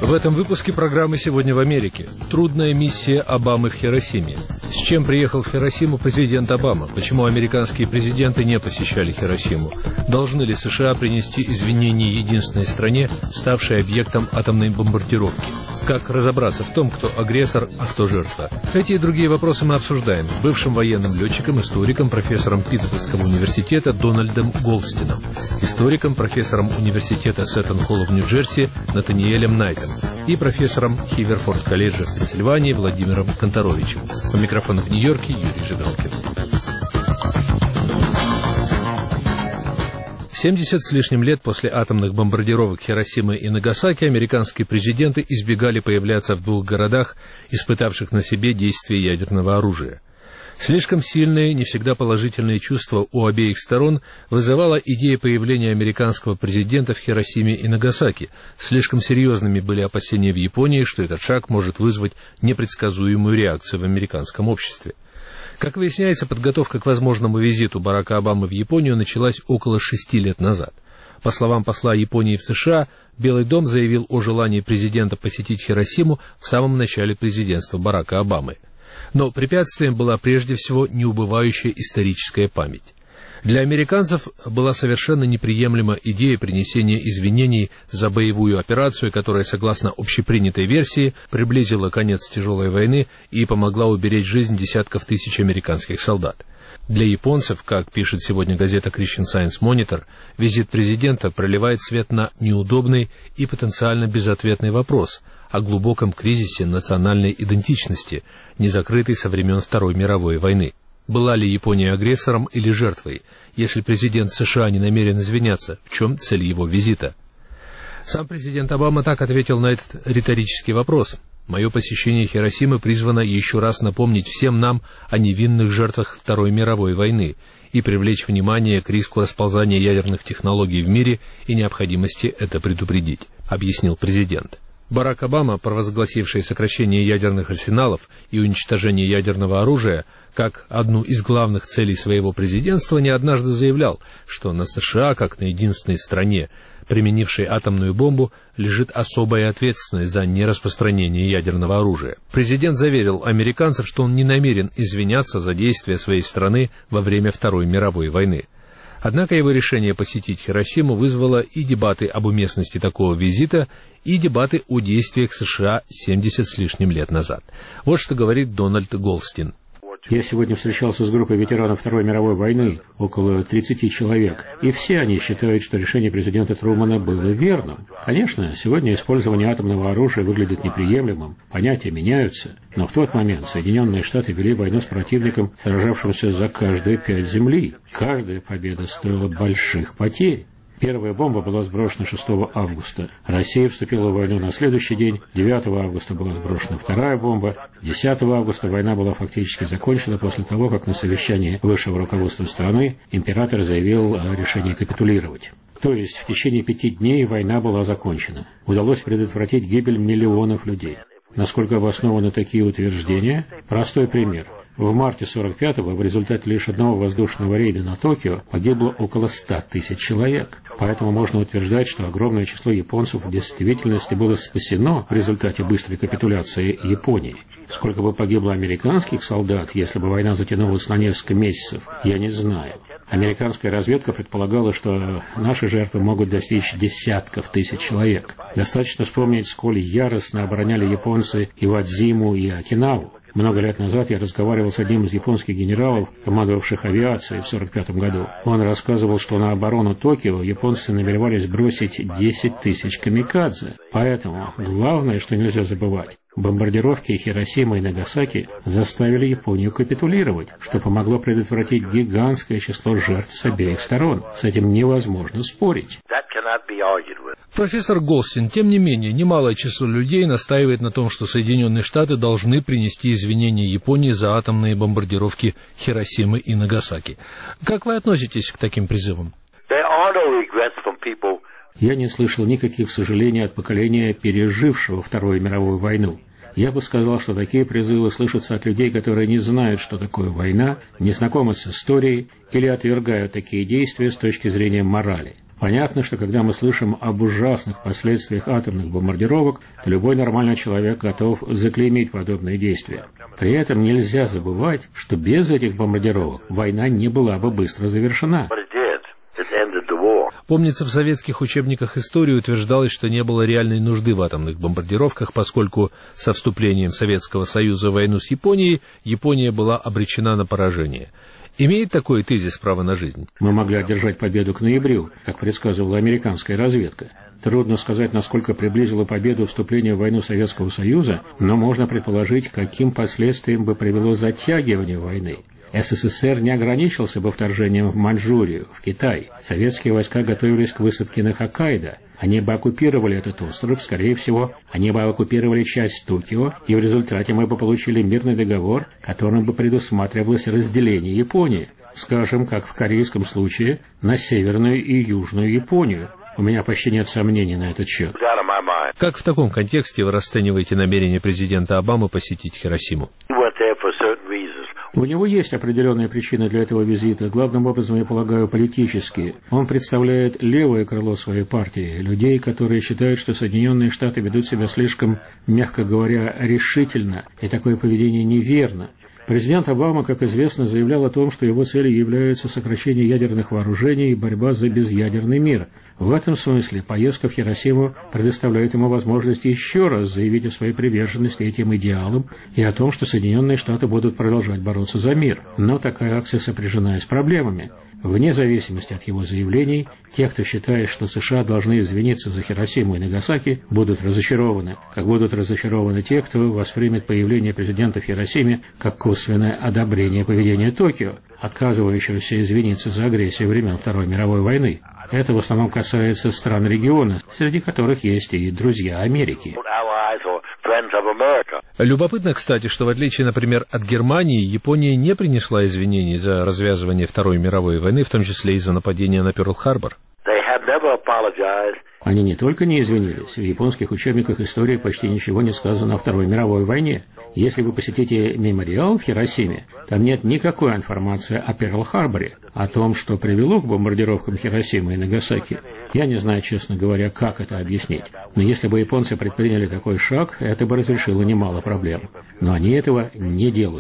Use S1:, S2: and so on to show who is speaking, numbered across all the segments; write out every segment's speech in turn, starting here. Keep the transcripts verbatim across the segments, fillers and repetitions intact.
S1: В этом выпуске программы «Сегодня в Америке». Трудная миссия Обамы в Хиросиме. С чем приехал в Хиросиму президент Обама? Почему американские президенты не посещали Хиросиму? Должны ли США принести извинения единственной стране, ставшей объектом атомной бомбардировки? Как разобраться в том, кто агрессор, а кто жертва? Эти и другие вопросы мы обсуждаем с бывшим военным летчиком, историком, профессором Питтсбургского университета Дональдом Голстином, историком, профессором университета Сеттон-Холл в Нью-Джерси Натаниэлем Найтом и профессором Хиверфорд-колледжа в Пенсильвании Владимиром Конторовичем. У микрофона в Нью-Йорке Юрий Жигалкин. семьдесят с лишним лет после атомных бомбардировок Хиросимы и Нагасаки американские президенты избегали появляться в двух городах, испытавших на себе действие ядерного оружия. Слишком сильные, не всегда положительные чувства у обеих сторон вызывала идея появления американского президента в Хиросиме и Нагасаки. Слишком серьезными были опасения в Японии, что этот шаг может вызвать непредсказуемую реакцию в американском обществе. Как выясняется, подготовка к возможному визиту Барака Обамы в Японию началась около шести лет назад. По словам посла Японии в США, Белый дом заявил о желании президента посетить Хиросиму в самом начале президентства Барака Обамы. Но препятствием была прежде всего неубывающая историческая память. Для американцев была совершенно неприемлема идея принесения извинений за боевую операцию, которая, согласно общепринятой версии, приблизила конец тяжелой войны и помогла уберечь жизнь десятков тысяч американских солдат. Для японцев, как пишет сегодня газета Christian Science Monitor, визит президента проливает свет на неудобный и потенциально безответный вопрос о глубоком кризисе национальной идентичности, не закрытый со времен Второй мировой войны. Была ли Япония агрессором или жертвой? Если президент США не намерен извиняться, в чем цель его визита? Сам президент Обама так ответил на этот риторический вопрос. «Мое посещение Хиросимы призвано еще раз напомнить всем нам о невинных жертвах Второй мировой войны и привлечь внимание к риску расползания ядерных технологий в мире и необходимости это предупредить», объяснил президент. Барак Обама, провозгласивший сокращение ядерных арсеналов и уничтожение ядерного оружия как одну из главных целей своего президентства, не однажды заявлял, что на США, как на единственной стране, применившей атомную бомбу, лежит особая ответственность за нераспространение ядерного оружия. Президент заверил американцев, что он не намерен извиняться за действия своей страны во время Второй мировой войны. Однако его решение посетить Хиросиму вызвало и дебаты об уместности такого визита, и дебаты о действиях США семьдесят с лишним лет назад. Вот что говорит Дональд Голстин.
S2: Я сегодня встречался с группой ветеранов Второй мировой войны, около тридцати человек, и все они считают, что решение президента Трумэна было верным. Конечно, сегодня использование атомного оружия выглядит неприемлемым, понятия меняются, но в тот момент Соединенные Штаты вели войну с противником, сражавшимся за каждые пять земли. Каждая победа стоила больших потерь. Первая бомба была сброшена шестого августа. Россия вступила в войну на следующий день. девятого августа была сброшена вторая бомба. десятого августа война была фактически закончена после того, как на совещании высшего руководства страны император заявил о решении капитулировать. То есть в течение пяти дней война была закончена. Удалось предотвратить гибель миллионов людей. Насколько обоснованы такие утверждения? Простой пример. В марте сорок пятого в результате лишь одного воздушного рейда на Токио погибло около ста тысяч человек. Поэтому можно утверждать, что огромное число японцев в действительности было спасено в результате быстрой капитуляции Японии. Сколько бы погибло американских солдат, если бы война затянулась на несколько месяцев, я не знаю. Американская разведка предполагала, что наши жертвы могут достичь десятков тысяч человек. Достаточно вспомнить, сколь яростно обороняли японцы Ивадзиму и Окинаву. Много лет назад я разговаривал с одним из японских генералов, командовавших авиацией в сорок пятом году. Он рассказывал, что на оборону Токио японцы намеревались бросить десять тысяч камикадзе. Поэтому главное, что нельзя забывать, бомбардировки Хиросимы и Нагасаки заставили Японию капитулировать, что помогло предотвратить гигантское число жертв с обеих сторон. С этим невозможно спорить.
S1: Профессор Голстин, тем не менее, немалое число людей настаивает на том, что Соединенные Штаты должны принести извинения Японии за атомные бомбардировки Хиросимы и Нагасаки. Как вы относитесь к таким призывам?
S2: Я не слышал никаких сожалений от поколения, пережившего Вторую мировую войну. Я бы сказал, что такие призывы слышатся от людей, которые не знают, что такое война, не знакомы с историей или отвергают такие действия с точки зрения морали. Понятно, что когда мы слышим об ужасных последствиях атомных бомбардировок, то любой нормальный человек готов заклеймить подобные действия. При этом нельзя забывать, что без этих бомбардировок война не была бы быстро завершена.
S1: Помнится, в советских учебниках истории утверждалось, что не было реальной нужды в атомных бомбардировках, поскольку со вступлением Советского Союза в войну с Японией Япония была обречена на поражение. Имеет такой тезис право на жизнь?
S2: Мы могли одержать победу к ноябрю, как предсказывала американская разведка. Трудно сказать, насколько приблизило победу вступление в войну Советского Союза, но можно предположить, каким последствиям бы привело затягивание войны. СССР не ограничился бы вторжением в Маньчжурию, в Китай. Советские войска готовились к высадке на Хоккайдо. Они бы оккупировали этот остров, скорее всего, они бы оккупировали часть Токио, и в результате мы бы получили мирный договор, которым бы предусматривалось разделение Японии, скажем, как в корейском случае, на Северную и Южную Японию. У меня почти нет сомнений на этот счет.
S1: Как в таком контексте вы расцениваете намерение президента Обамы посетить Хиросиму?
S2: У него есть определенные причины для этого визита, главным образом, я полагаю, политические. Он представляет левое крыло своей партии, людей, которые считают, что Соединенные Штаты ведут себя слишком, мягко говоря, решительно, и такое поведение неверно. Президент Обама, как известно, заявлял о том, что его целью является сокращение ядерных вооружений и борьба за безъядерный мир. В этом смысле поездка в Хиросиму предоставляет ему возможность еще раз заявить о своей приверженности этим идеалам и о том, что Соединенные Штаты будут продолжать бороться за мир. Но такая акция сопряжена с проблемами. Вне зависимости от его заявлений, те, кто считает, что США должны извиниться за Хиросиму и Нагасаки, будут разочарованы, как будут разочарованы те, кто воспримет появление президента в Хиросиме как косвенное одобрение поведения Токио, отказывающегося извиниться за агрессию времен Второй мировой войны. Это в основном касается стран региона, среди которых есть и друзья Америки.
S1: Любопытно, кстати, что в отличие, например, от Германии, Япония не принесла извинений за развязывание Второй мировой войны, в том числе из-за нападения на Пёрл-Харбор.
S2: Они не только не извинились, в японских учебниках истории почти ничего не сказано о Второй мировой войне. Если вы посетите мемориал в Хиросиме, там нет никакой информации о Пёрл-Харборе, о том, что привело к бомбардировкам Хиросимы и Нагасаки. Я не знаю, честно говоря, как это объяснить. Но если бы японцы предприняли такой шаг, это бы разрешило немало проблем. Но они этого не делают.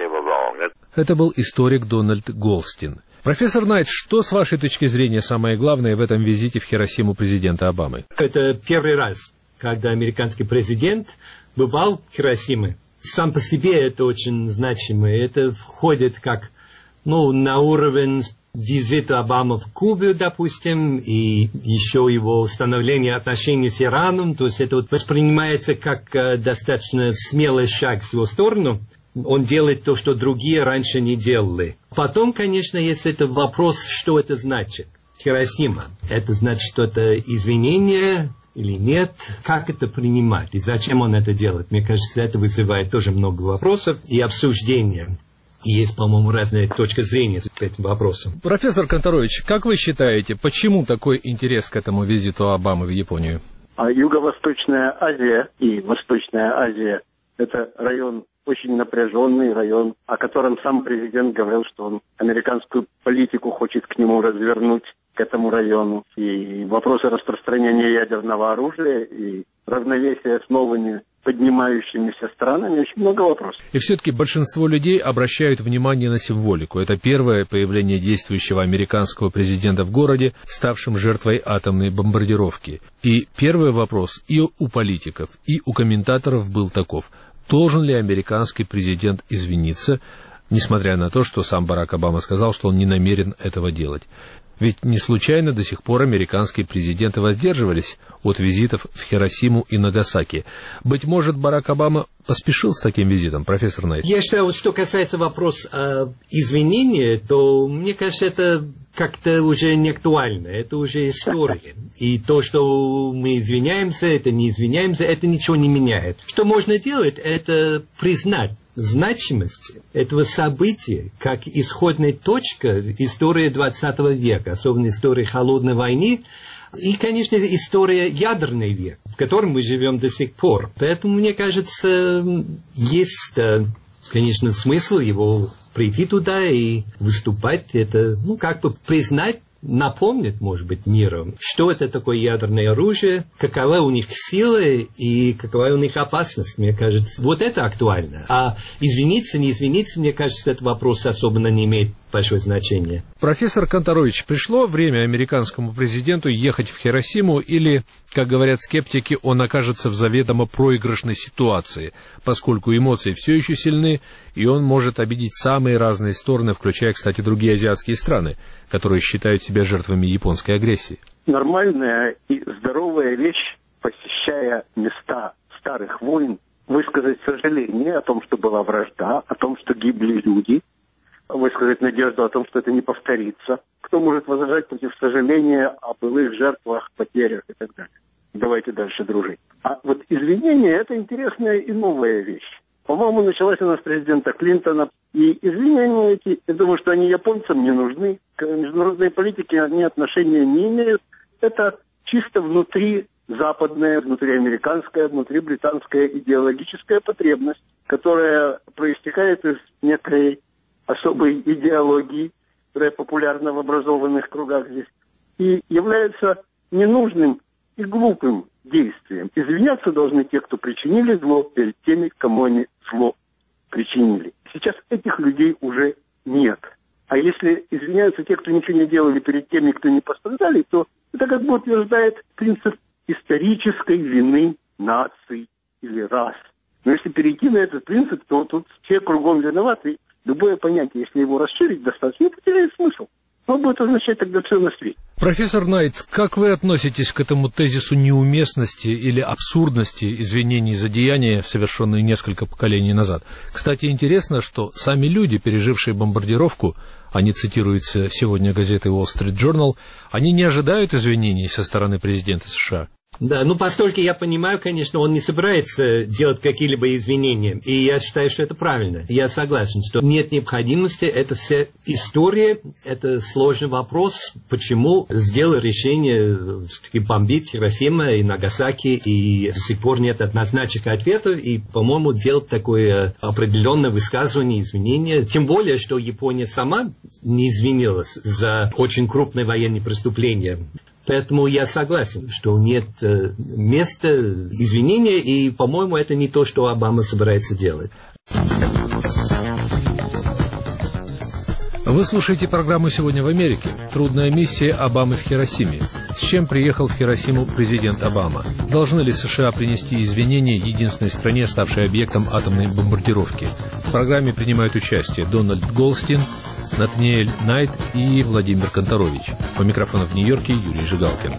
S1: Это был историк Дональд Голстин. Профессор Найт, что с вашей точки зрения самое главное в этом визите в Хиросиму президента Обамы?
S3: Это первый раз, когда американский президент бывал в Хиросиме. Сам по себе это очень значимо. Это входит как, ну, на уровень визита Обамы в Кубу, допустим, и еще его установление отношений с Ираном. То есть это вот воспринимается как э, достаточно смелый шаг в его сторону. Он делает то, что другие раньше не делали. Потом, конечно, есть это вопрос, что это значит. Хиросима. Это значит, что это извинение или нет? Как это принимать? И зачем он это делает? Мне кажется, это вызывает тоже много вопросов и обсуждения. И есть, по-моему, разные точки зрения к этим вопросам.
S1: Профессор Канторович, как вы считаете, почему такой интерес к этому визиту Обамы в Японию?
S4: А Юго-Восточная Азия и Восточная Азия – это район, очень напряженный район, о котором сам президент говорил, что он американскую политику хочет к нему развернуть, к этому району. И вопросы распространения ядерного оружия и равновесия с новыми поднимающимися странами, очень много вопросов.
S1: И все-таки большинство людей обращают внимание на символику. Это первое появление действующего американского президента в городе, ставшем жертвой атомной бомбардировки. И первый вопрос и у политиков, и у комментаторов был таков: должен ли американский президент извиниться, несмотря на то, что сам Барак Обама сказал, что он не намерен этого делать? Ведь не случайно до сих пор американские президенты воздерживались от визитов в Хиросиму и Нагасаки. Быть может, Барак Обама поспешил с таким визитом, профессор Найт?
S3: Я считаю, вот, что касается вопроса э, извинения, то, мне кажется, это как-то уже не актуально, это уже история. И то, что мы извиняемся, это не извиняемся, это ничего не меняет. Что можно делать, это признать значимость этого события как исходная точка истории двадцатого века, особенно истории Холодной войны, и, конечно, история ядерный век, в котором мы живем до сих пор. Поэтому, мне кажется, есть, конечно, смысл его прийти туда и выступать. Это, ну, как бы признать напомнит, может быть, миру, что это такое ядерное оружие, какова у них сила и какова у них опасность, мне кажется. Вот это актуально. А извиниться, не извиниться, мне кажется, этот вопрос особо не имеет большое значение.
S1: Профессор Канторович, пришло время американскому президенту ехать в Хиросиму или, как говорят скептики, он окажется в заведомо проигрышной ситуации, поскольку эмоции все еще сильны, и он может обидеть самые разные стороны, включая, кстати, другие азиатские страны, которые считают себя жертвами японской агрессии.
S4: Нормальная и здоровая вещь, посещая места старых войн, высказать сожаление о том, что была вражда, о том, что гибли люди, высказать надежду о том, что это не повторится. Кто может возражать против сожаления о былых жертвах, потерях и так далее? Давайте дальше дружить. А вот извинения – это интересная и новая вещь. По-моему, началась она с президента Клинтона. И извинения эти, я думаю, что они японцам не нужны. К международной политике они отношения не имеют. Это чисто внутри западная, внутриамериканская, внутрибританская идеологическая потребность, которая проистекает из некой особой идеологии, которая популярна в образованных кругах здесь, и является ненужным и глупым действием. Извиняться должны те, кто причинили зло, перед теми, кому они зло причинили. Сейчас этих людей уже нет. А если извиняются те, кто ничего не делали, перед теми, кто не пострадали, то это как бы утверждает принцип исторической вины наций или рас. Но если перейти на этот принцип, то тут все кругом виноваты. Любое понятие, если его расширить достаточно, потеряет смысл. Что будет означать тогда все на свете?
S1: Профессор Найт, как вы относитесь к этому тезису неуместности или абсурдности извинений за деяния, совершенные несколько поколений назад? Кстати, интересно, что сами люди, пережившие бомбардировку, они цитируются сегодня газетой Wall Street Journal, они не ожидают извинений со стороны президента США.
S3: Да, ну, поскольку я понимаю, конечно, он не собирается делать какие-либо извинения, и я считаю, что это правильно. Я согласен, что нет необходимости, это вся история, это сложный вопрос, почему сделал решение бомбить Хиросима и Нагасаки, и до сих пор нет однозначных ответов, и, по-моему, делать такое определенное высказывание, извинения, тем более, что Япония сама не извинилась за очень крупные военные преступления. Поэтому я согласен, что нет э, места извинения, и, по-моему, это не то, что Обама собирается делать.
S1: Вы слушаете программу «Сегодня в Америке». Трудная миссия Обамы в Хиросиме. С чем приехал в Хиросиму президент Обама? Должны ли США принести извинения единственной стране, ставшей объектом атомной бомбардировки? В программе принимают участие Дональд Голстин, Натаниэль Найт и Владимир Канторович. По микрофону в Нью-Йорке Юрий Жигалкин.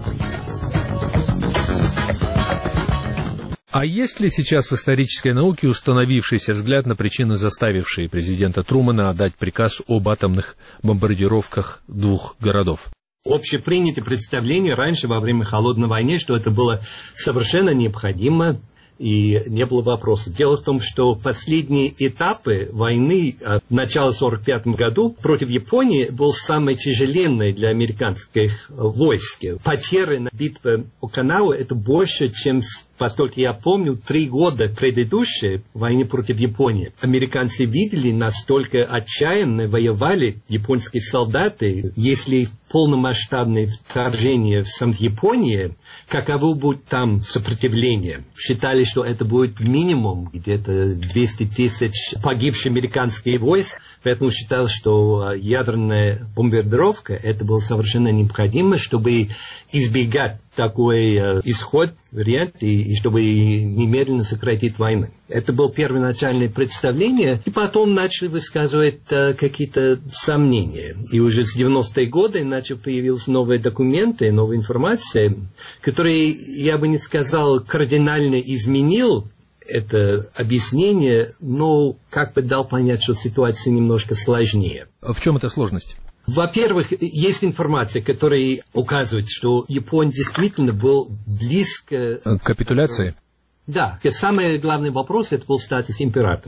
S1: А есть ли сейчас в исторической науке установившийся взгляд на причины, заставившие президента Трумэна отдать приказ об атомных бомбардировках двух городов?
S3: Общепринятое представление раньше, во время Холодной войны, что это было совершенно необходимо, и не было вопросов. Дело в том, что последние этапы войны от начала сорок пятом году против Японии был самый тяжеленный для американских войск. Потери на битве Окинава это больше, чем, поскольку я помню, три года предыдущие войны против Японии. Американцы видели, настолько отчаянно воевали японские солдаты, если полномасштабное вторжение в саму Японию, каково будет там сопротивление. Считали, что это будет минимум где-то двести тысяч погибших американских войск, поэтому считал, что ядерная бомбардировка это было совершенно необходимо, чтобы избегать такой э, исход, вариант, и, и чтобы немедленно сократить войну. Это было первоначальное представление, и потом начали высказывать э, какие-то сомнения. И уже с девяностые годы начали появились новые документы, новая информация, которые, я бы не сказал, кардинально изменил это объяснение, но как бы дал понять, что ситуация немножко сложнее.
S1: В чем эта сложность?
S3: Во-первых, есть информация, которая указывает, что Япония действительно был близко...
S1: К капитуляции?
S3: Да. Самый главный вопрос – это был статус императора.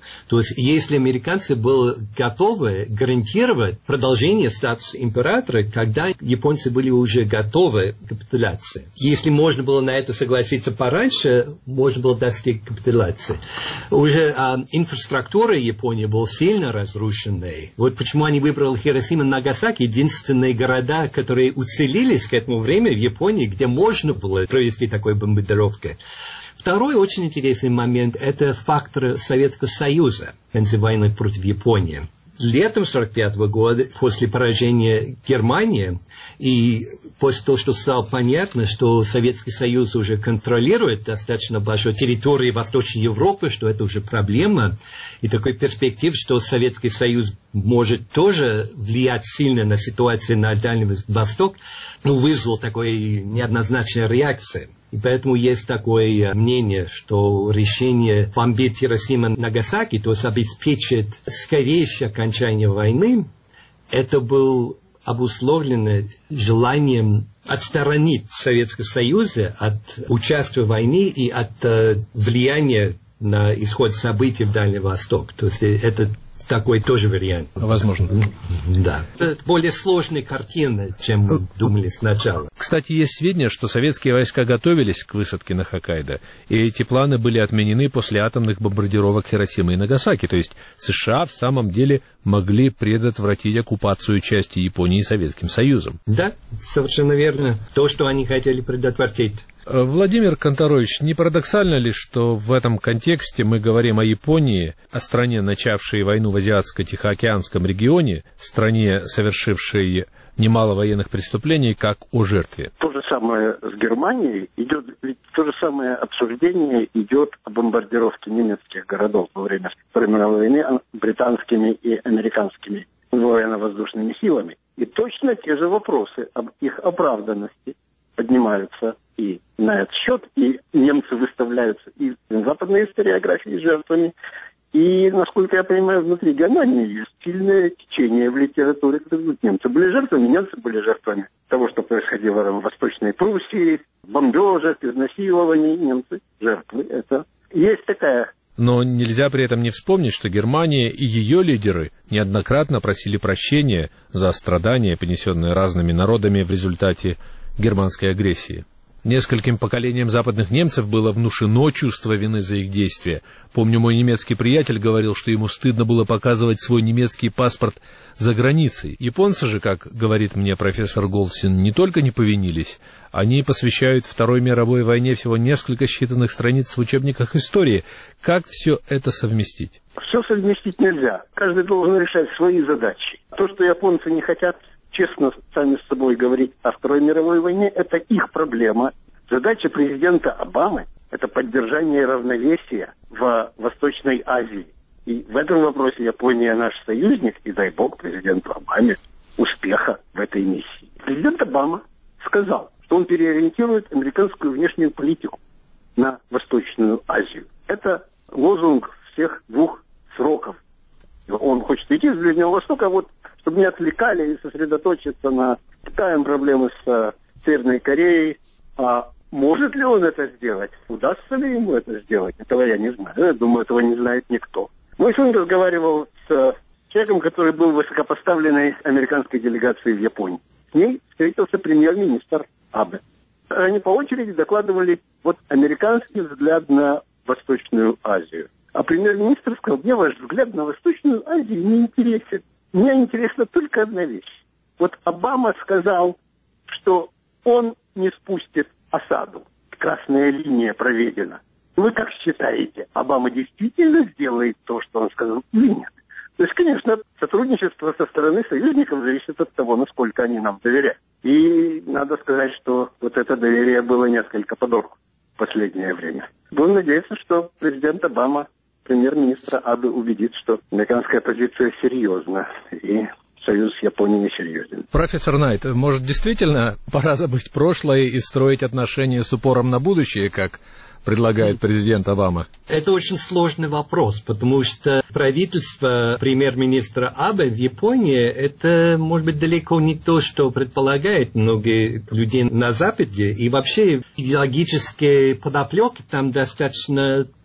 S3: То есть, если американцы были готовы гарантировать продолжение статуса императора, когда японцы были уже готовы к капитуляции. Если можно было на это согласиться пораньше, можно было достичь капитуляции. Уже а, инфраструктура Японии была сильно разрушенной. Вот почему они выбрали Хиросиму и Нагасаки, единственные города, которые уцелелись к этому времени в Японии, где можно было провести такую бомбардировку. Второй очень интересный момент – это фактор Советского Союза в конце войны против Японии. Летом сорок пятого года, после поражения Германии, и после того, что стало понятно, что Советский Союз уже контролирует достаточно большую территорию Восточной Европы, что это уже проблема, и такой перспектив, что Советский Союз может тоже влиять сильно на ситуацию на Дальнем Востоке, ну, вызвал такой неоднозначной реакции. И поэтому есть такое мнение, что решение бомбить Хиросиму и Нагасаки, то есть обеспечить скорейшее окончание войны, это было обусловлено желанием отстранить Советский Союз от участия в войне и от э, влияния на исход событий в Дальнем Востоке. То есть это такой тоже вариант.
S1: Возможно.
S3: Да. Это более сложная картина, чем мы думали сначала.
S1: Кстати, есть сведения, что советские войска готовились к высадке на Хоккайдо, и эти планы были отменены после атомных бомбардировок Хиросимы и Нагасаки. То есть США в самом деле могли предотвратить оккупацию части Японии Советским Союзом.
S3: Да, совершенно верно. То, что они хотели предотвратить.
S1: Владимир Канторович, не парадоксально ли, что в этом контексте мы говорим о Японии, о стране, начавшей войну в Азиатско-Тихоокеанском регионе, стране, совершившей немало военных преступлений, как о жертве?
S4: То же самое с Германией идет, ведь то же самое обсуждение идет о бомбардировке немецких городов во время Второй мировой войны британскими и американскими военно-воздушными силами. И точно те же вопросы об их оправданности поднимаются и на этот счет, и немцы выставляются и в западной историографии жертвами, и, насколько я понимаю, внутри Германии есть сильное течение в литературе, где немцы были жертвами, немцы были жертвами того, что происходило в Восточной Пруссии, бомбежек, изнасилований, немцы жертвы. Это есть такая.
S1: Но нельзя при этом не вспомнить, что Германия и ее лидеры неоднократно просили прощения за страдания, понесенные разными народами в результате германской агрессии. Нескольким поколениям западных немцев было внушено чувство вины за их действия. Помню, мой немецкий приятель говорил, что ему стыдно было показывать свой немецкий паспорт за границей. Японцы же, как говорит мне профессор Голсин, не только не повинились, они посвящают Второй мировой войне всего несколько считанных страниц в учебниках истории. Как все это совместить?
S4: Все совместить нельзя. Каждый должен решать свои задачи. То, что японцы не хотят честно сами с собой говорить о Второй мировой войне, это их проблема. Задача президента Обамы – это поддержание равновесия в Восточной Азии. И в этом вопросе Япония наш союзник, и дай бог президенту Обаме успеха в этой миссии. Президент Обама сказал, что он переориентирует американскую внешнюю политику на Восточную Азию. Это лозунг всех двух сроков. Он хочет идти с Ближнего Востока, вот, чтобы не отвлекали и сосредоточиться на Китае, проблемы с uh, Северной Кореей. А может ли он это сделать? Удастся ли ему это сделать? Этого я не знаю. Я думаю, этого не знает никто. Мой сын разговаривал с uh, человеком, который был высокопоставленной американской делегацией в Японии. С ней встретился премьер-министр Абе. Они по очереди докладывали вот американский взгляд на Восточную Азию. А премьер-министр сказал: мне ваш взгляд на Восточную Азию не интересен. Мне интересна только одна вещь. Вот Обама сказал, что он не спустит осаду. Красная линия проведена. Вы как считаете, Обама действительно сделает то, что он сказал, или нет? То есть, конечно, сотрудничество со стороны союзников зависит от того, насколько они нам доверяют. И надо сказать, что вот это доверие было несколько подорвано в последнее время. Будем надеяться, что президент Обама премьер-министра Абе убедит, что американская позиция серьезна, и союз с Японией несерьезен.
S1: Профессор Найт, может, действительно пора забыть прошлое и строить отношения с упором на будущее, как предлагает президент Обама?
S3: Это очень сложный вопрос, потому что правительство премьер-министра Абе в Японии, это, может быть, далеко не то, что предполагает многие люди на Западе, и вообще идеологические подоплеки там достаточно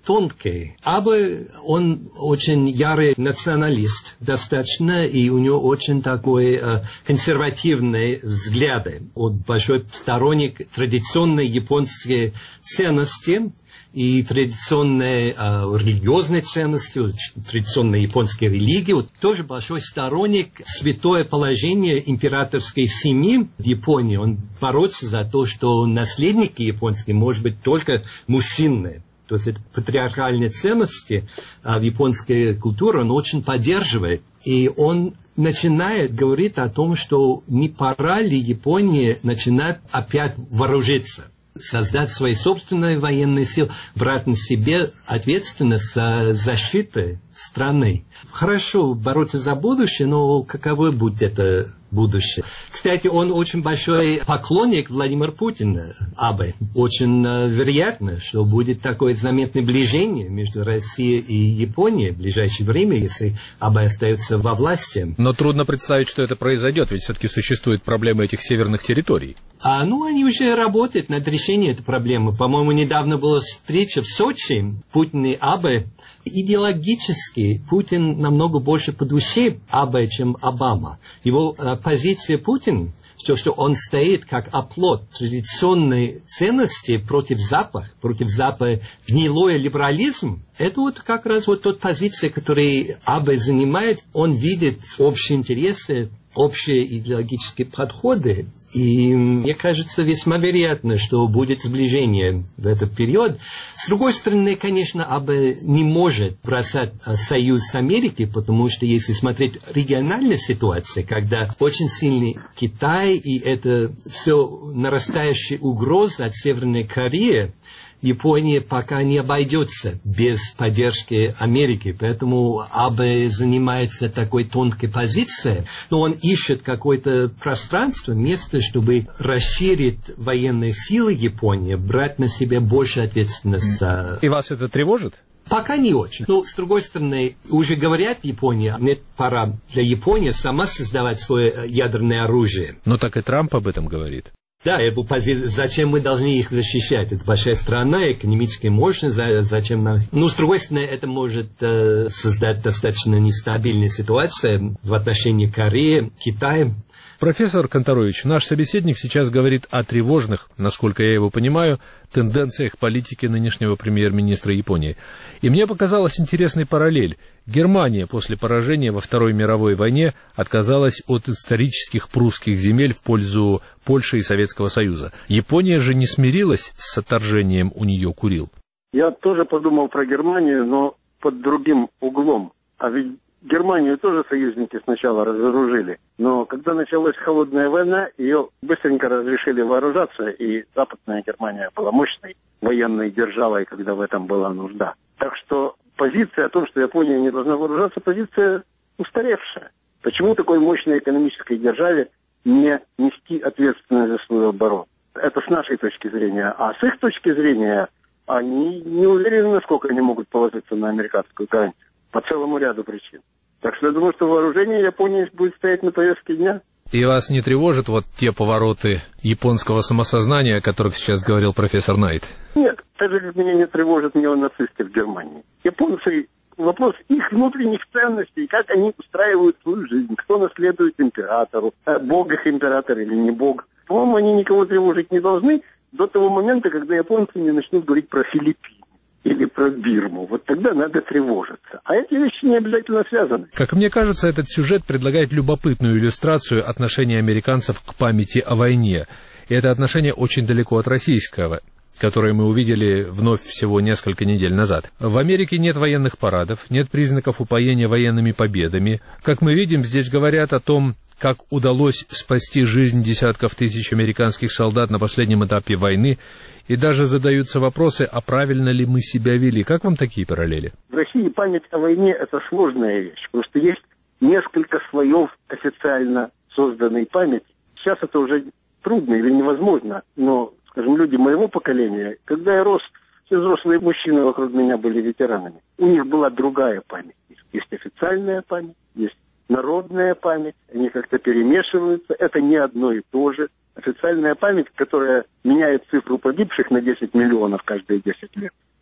S3: тонкое. Абе, он очень ярый националист достаточно, и у него очень такой э, консервативные взгляды. Он большой сторонник традиционной японской ценности и традиционной э, религиозной ценности, традиционной японской религии. Вот, тоже большой сторонник святое положение императорской семьи в Японии. Он борется за то, что наследники японские, может быть, только мужчины. То есть это патриархальные ценности а, в японской культуре он очень поддерживает. И он начинает говорить о том, что не пора ли Японии начинать опять вооружиться, создать свои собственные военные силы, брать на себе ответственность за защиту страны. Хорошо бороться за будущее, но каково будет это будущее? Кстати, он очень большой поклонник Владимира Путина, Абе. Очень э, вероятно, что будет такое заметное ближение между Россией и Японией в ближайшее время, если Абе остается во власти.
S1: Но трудно представить, что это произойдет, ведь все-таки существует проблема этих северных территорий.
S3: А, ну, они уже работают над решением этой проблемы. По-моему, недавно была встреча в Сочи. Путин и Абе. Идеологически Путин намного больше по душе Абе, чем Обама. Его э, позиция Путин, то, что он стоит как оплот традиционной ценности против Запада, против Запада гнилой либерализм, это вот как раз вот тот позиция, которую Абе занимает. Он видит общие интересы, общие идеологические подходы. И мне кажется, весьма вероятно, что будет сближение в этот период. С другой стороны, конечно, Абе не может бросать союз с Америкой, потому что если смотреть региональную ситуацию, когда очень сильный Китай и это все нарастающая угроза от Северной Кореи, Япония пока не обойдется без поддержки Америки, поэтому Абе занимается такой тонкой позицией, но он ищет какое-то пространство, место, чтобы расширить военные силы Японии, брать на себя больше ответственности.
S1: И вас это тревожит?
S3: Пока не очень. Но, с другой стороны, уже говорят в Японии, нет, пора для Японии сама создавать свое ядерное оружие.
S1: Ну так и Трамп об этом говорит.
S3: Да, это позиция, зачем мы должны их защищать? Это большая страна, экономически мощная, зачем нам... Ну, с другой стороны, это может э, создать достаточно нестабильную ситуацию в отношении Кореи, Китая.
S1: Профессор Канторович, наш собеседник сейчас говорит о тревожных, насколько я его понимаю, тенденциях политики нынешнего премьер-министра Японии. И мне показалась интересной параллель. Германия после поражения во Второй мировой войне отказалась от исторических прусских земель в пользу Польши и Советского Союза. Япония же не смирилась с отторжением у нее Курил.
S4: Я тоже подумал про Германию, но под другим углом. А ведь Германию тоже союзники сначала разоружили. Но когда началась холодная война, ее быстренько разрешили вооружаться, и Западная Германия была мощной военной державой, когда в этом была нужда. Так что позиция о том, что Япония не должна вооружаться, позиция устаревшая. Почему такой мощной экономической державе не нести ответственность за свою оборону? Это с нашей точки зрения. А с их точки зрения они не уверены, насколько они могут положиться на американскую гарантию. По целому ряду причин. Так что я думаю, что вооружение Японии будет стоять на повестке дня.
S1: И вас не тревожат вот те повороты японского самосознания, о которых сейчас говорил профессор Найт?
S4: Нет, так же, как меня не тревожат неонацисты в Германии. Японцы, вопрос их внутренних ценностей, как они устраивают свою жизнь, кто наследует императору, бог их император или не бог. По-моему, они никого тревожить не должны до того момента, когда японцы не начнут говорить про Филиппины или про Бирму. Вот тогда надо тревожиться. А эти вещи не обязательно связаны.
S1: Как мне кажется, этот сюжет предлагает любопытную иллюстрацию отношения американцев к памяти о войне. И это отношение очень далеко от российского, которое мы увидели вновь всего несколько недель назад. В Америке нет военных парадов, нет признаков упоения военными победами. Как мы видим, здесь говорят о том, как удалось спасти жизнь десятков тысяч американских солдат на последнем этапе войны, и даже задаются вопросы, а правильно ли мы себя вели. Как вам такие параллели?
S4: В России память о войне – это сложная вещь, потому что есть несколько слоев официально созданной памяти. Сейчас это уже трудно или невозможно, но, скажем, люди моего поколения, когда я рос, все взрослые мужчины вокруг меня были ветеранами. У них была другая память. Есть официальная память, есть народная память, они как-то перемешиваются, это не одно и то же. Официальная память, которая меняет цифру погибших на десять миллионов каждые десять лет,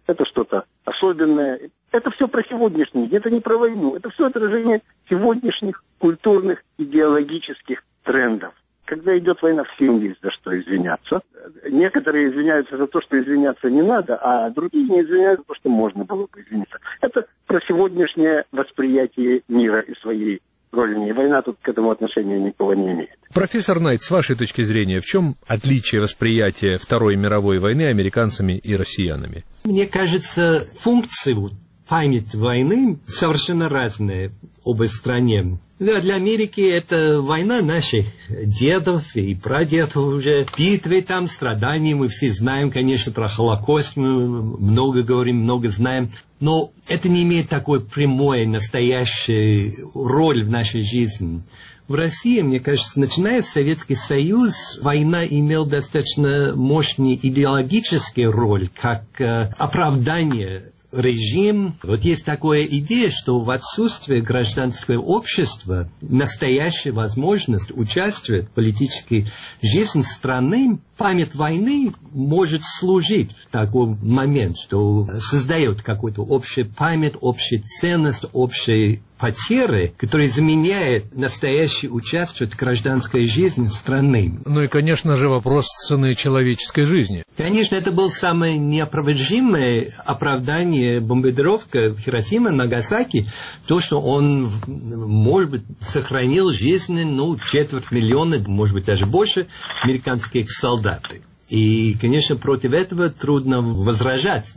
S4: это что-то особенное. Это все про сегодняшний, это не про войну, это все отражение сегодняшних культурных, идеологических трендов. Когда идет война, всем есть за что извиняться. Некоторые извиняются за то, что извиняться не надо, а другие не извиняются за то, что можно было бы извиниться. Это про сегодняшнее восприятие мира и своей роли. И война тут к этому отношения никакого не имеет.
S1: Профессор Найт, с вашей точки зрения, в чем отличие восприятия Второй мировой войны американцами и россиянами?
S3: Мне кажется, функции память войны совершенно разные обе стране. Да, для Америки это война наших дедов и прадедов уже. Битвы там, страдания, мы все знаем, конечно, про Холокост мы много говорим, много знаем. Но это не имеет такой прямой, настоящей роли в нашей жизни. В России, мне кажется, начиная с Советский Союз, война имела достаточно мощный идеологический роль, как э, оправдание режим. Вот есть такая идея, что в отсутствие гражданского общества настоящая возможность участвовать в политической жизни страны, память войны может служить в такой момент, что создает какую-то общую память, общую ценность, общие потери, которые заменяют настоящее участие в гражданской жизни страны.
S1: Ну и, конечно же, вопрос цены человеческой жизни.
S3: Конечно, это было самое неопровержимое оправдание бомбардировки в Хиросиме, Нагасаки, то, что он, может быть, сохранил жизни, ну, четверть миллиона, может быть, даже больше американских солдат. И, конечно, против этого трудно возражать.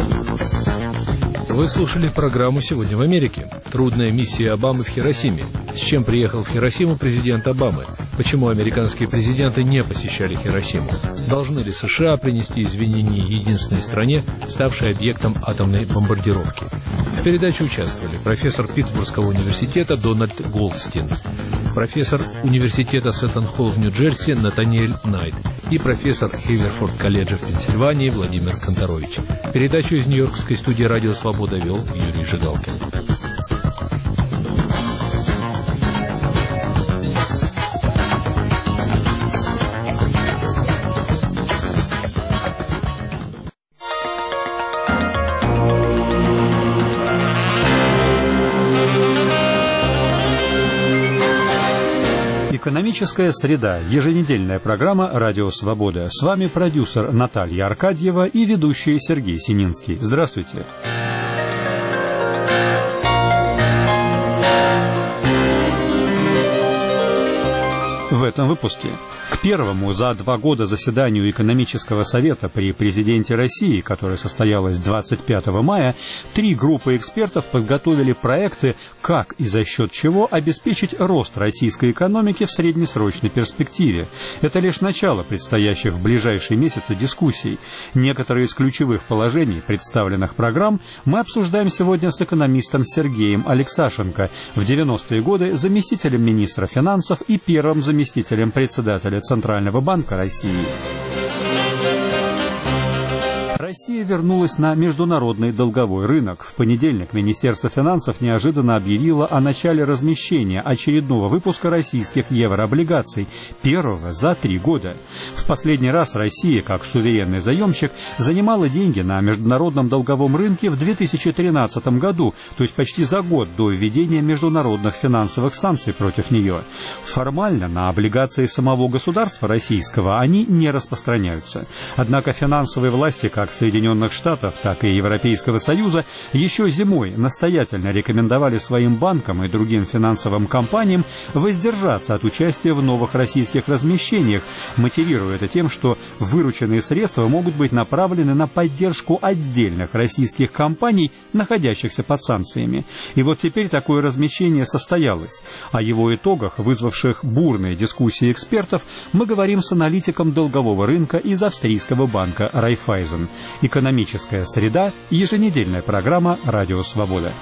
S1: Вы слушали программу «Сегодня в Америке». Трудная миссия Обамы в Хиросиме. С чем приехал в Хиросиму президент Обамы? Почему американские президенты не посещали Хиросиму? Должны ли США принести извинения единственной стране, ставшей объектом атомной бомбардировки? В передаче участвовали профессор Питтсбургского университета Дональд Голдстин, профессор университета Сеттон-Холл в Нью-Джерси Натаниэль Найт и профессор Хейверфорд-колледжа в Пенсильвании Владимир Конторович. Передачу из Нью-Йоркской студии «Радио Свобода» вел Юрий Жигалкин.
S5: Экономическая среда. Еженедельная программа «Радио Свобода». С вами продюсер Наталья Аркадьева и ведущий Сергей Сининский. Здравствуйте. В этом выпуске. К первому за два года заседанию экономического совета при президенте России, которое состоялось двадцать пятого мая, три группы экспертов подготовили проекты, как и за счет чего обеспечить рост российской экономики в среднесрочной перспективе. Это лишь начало предстоящих в ближайшие месяцы дискуссий. Некоторые из ключевых положений представленных программ мы обсуждаем сегодня с экономистом Сергеем Алексашенко, в девяностые годы заместителем министра финансов и первым заместителем председателя Центрального банка России. Россия вернулась на международный долговой рынок. В понедельник Министерство финансов неожиданно объявило о начале размещения очередного выпуска российских еврооблигаций, первого за три года. В последний раз Россия, как суверенный заемщик, занимала деньги на международном долговом рынке в две тысячи тринадцатом году, то есть почти за год до введения международных финансовых санкций против нее. Формально на облигации самого государства российского они не распространяются. Однако финансовые власти, как Соединенных Штатов, так и Европейского Союза, еще зимой настоятельно рекомендовали своим банкам и другим финансовым компаниям воздержаться от участия в новых российских размещениях, мотивируя это тем, что вырученные средства могут быть направлены на поддержку отдельных российских компаний, находящихся под санкциями. И вот теперь такое размещение состоялось. О его итогах, вызвавших бурные дискуссии экспертов, мы говорим с аналитиком долгового рынка из австрийского банка Райффайзен. Экономическая среда. Еженедельная программа «Радио Свобода».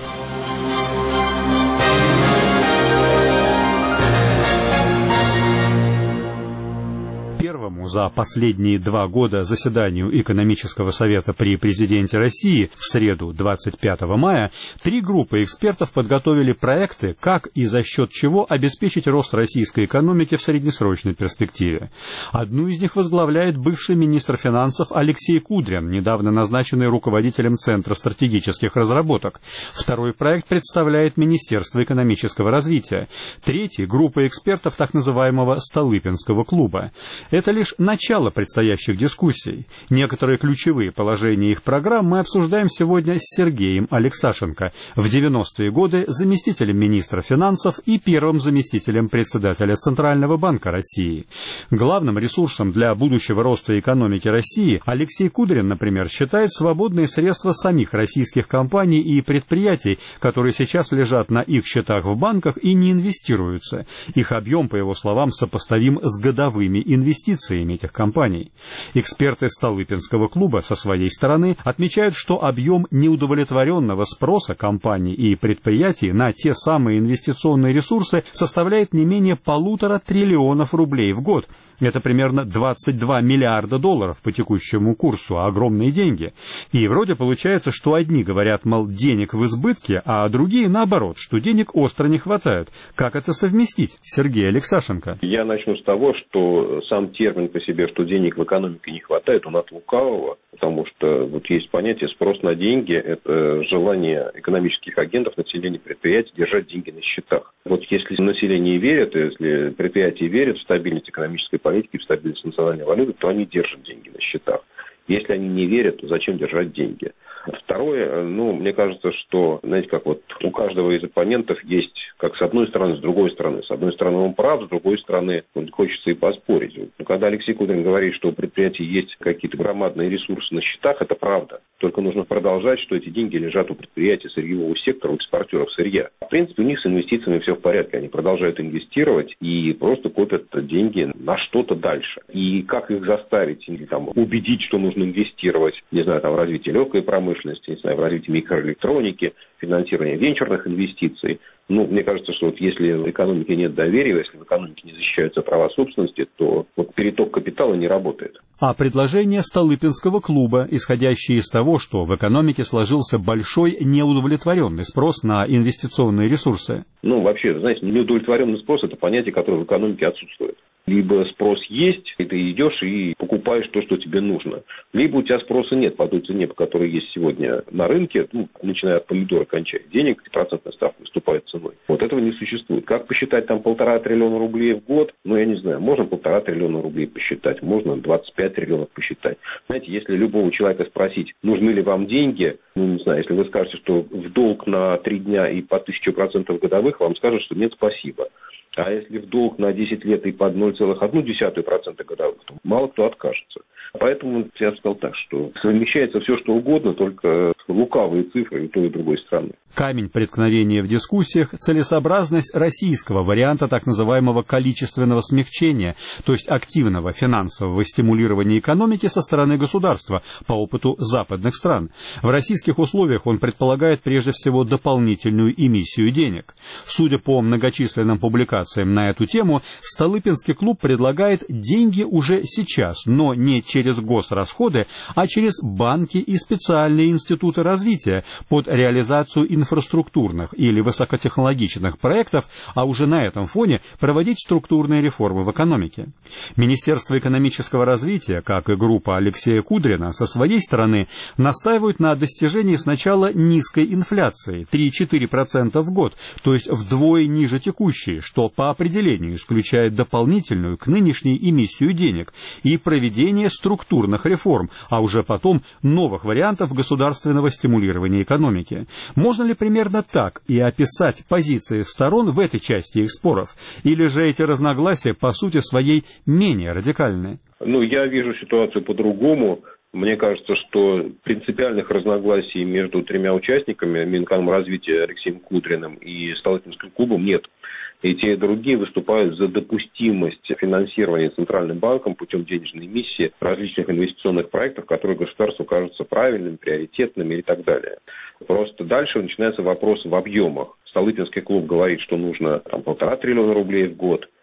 S5: Первому за последние два года заседанию экономического совета при президенте России в среду двадцать пятого мая три группы экспертов подготовили проекты, как и за счет чего обеспечить рост российской экономики в среднесрочной перспективе. Одну из них возглавляет бывший министр финансов Алексей Кудрин, недавно назначенный руководителем Центра стратегических разработок. Второй проект представляет Министерство экономического развития. Третий — группа экспертов так называемого Столыпинского клуба. Это лишь начало предстоящих дискуссий. Некоторые ключевые положения их программ мы обсуждаем сегодня с Сергеем Алексашенко, в девяностые годы заместителем министра финансов и первым заместителем председателя Центрального банка России. Главным ресурсом для будущего роста экономики России Алексей Кудрин, например, считает свободные средства самих российских компаний и предприятий, которые сейчас лежат на их счетах в банках и не инвестируются. Их объем, по его словам, сопоставим с годовыми инвестициями этих компаний. Эксперты Столыпинского клуба со своей стороны отмечают, что объем неудовлетворенного спроса компаний и предприятий на те самые инвестиционные ресурсы составляет не менее полутора триллионов рублей в год. Это примерно двадцать два миллиарда долларов по текущему курсу, огромные деньги. И вроде получается, что одни говорят, мол, денег в избытке, а другие наоборот, что денег остро не хватает. Как это совместить, Сергей Алексашенко?
S6: Я начну с того, что сам термин по себе, что денег в экономике не хватает, он от лукавого, потому что вот есть понятие спрос на деньги, это желание экономических агентов, населения предприятий держать деньги на счетах. Вот если население верит, если предприятия верят в стабильность экономической политики, в стабильность национальной валюты, то они держат деньги на счетах. Если они не верят, то зачем держать деньги? Второе, ну, мне кажется, что, знаете, как вот у каждого из оппонентов есть, как с одной стороны, с другой стороны. С одной стороны он прав, с другой стороны он хочется и поспорить. Но когда Алексей Кудрин говорит, что у предприятий есть какие-то громадные ресурсы на счетах, это правда. Только нужно продолжать, что эти деньги лежат у предприятий сырьевого сектора, у экспортеров сырья. В принципе, у них с инвестициями все в порядке. Они продолжают инвестировать и просто копят деньги на что-то дальше. И как их заставить или там убедить, что нужно инвестировать, не знаю, там в развитие легкой промышленности, не знаю, в развитие микроэлектроники, финансирование венчурных инвестиций. Ну, мне кажется, что вот если в экономике нет доверия, если в экономике не защищаются права собственности, то вот переток капитала не работает.
S5: А предложение Столыпинского клуба, исходящее из того, что в экономике сложился большой неудовлетворенный спрос на инвестиционные ресурсы?
S6: Ну, вообще, знаете, неудовлетворенный спрос – это понятие, которое в экономике отсутствует. Либо спрос есть, и ты идешь и покупаешь то, что тебе нужно. Либо у тебя спроса нет по той цене, по которой есть сегодня на рынке, ну, начиная от помидора, кончая денег, процентная ставка выступает ценой. Вот этого не существует. Как посчитать там полтора триллиона рублей в год? Ну, я не знаю. Можно полтора триллиона рублей посчитать, можно двадцать пять триллионов посчитать. Знаете, если любого человека спросить, нужны ли вам деньги, ну, не знаю, если вы скажете, что в долг на три дня и по тысяче процентов годовых, вам скажут, что нет, спасибо. А если в долг на десять лет и под ноль целых одну десятую процента годовых, то мало кто откажется. Поэтому я сказал так, что совмещается все, что угодно, только лукавые цифры и той, и другой страны.
S5: Камень преткновения в дискуссиях – целесообразность российского варианта так называемого количественного смягчения, то есть активного финансового стимулирования экономики со стороны государства по опыту западных стран. В российских условиях он предполагает прежде всего дополнительную эмиссию денег. Судя по многочисленным публикациям на эту тему, Столыпинский клуб предлагает деньги уже сейчас, но не через госрасходы, а через банки и специальные институты развития под реализацию инфраструктурных или высокотехнологичных проектов, а уже на этом фоне проводить структурные реформы в экономике. Министерство экономического развития, как и группа Алексея Кудрина, со своей стороны настаивают на достижении сначала низкой инфляции – три-четыре процента в год, то есть вдвое ниже текущей, что по определению исключает дополнительную к нынешней эмиссию денег и проведение структурных реформ, а уже потом новых вариантов государственного стимулирования экономики. Можно ли примерно так и описать позиции сторон в этой части их споров? Или же эти разногласия по сути своей менее радикальны?
S6: Ну, я вижу ситуацию по-другому. Мне кажется, что принципиальных разногласий между тремя участниками, Минэкономразвития Алексеем Кудриным и Столыпинским клубом, нет. И те, и другие выступают за допустимость финансирования Центральным банком путем денежной эмиссии различных инвестиционных проектов, которые государству кажутся правильными, приоритетными и так далее. Просто дальше начинается вопрос в объемах. Столыпинский клуб говорит, что нужно там, полтора триллиона рублей в год.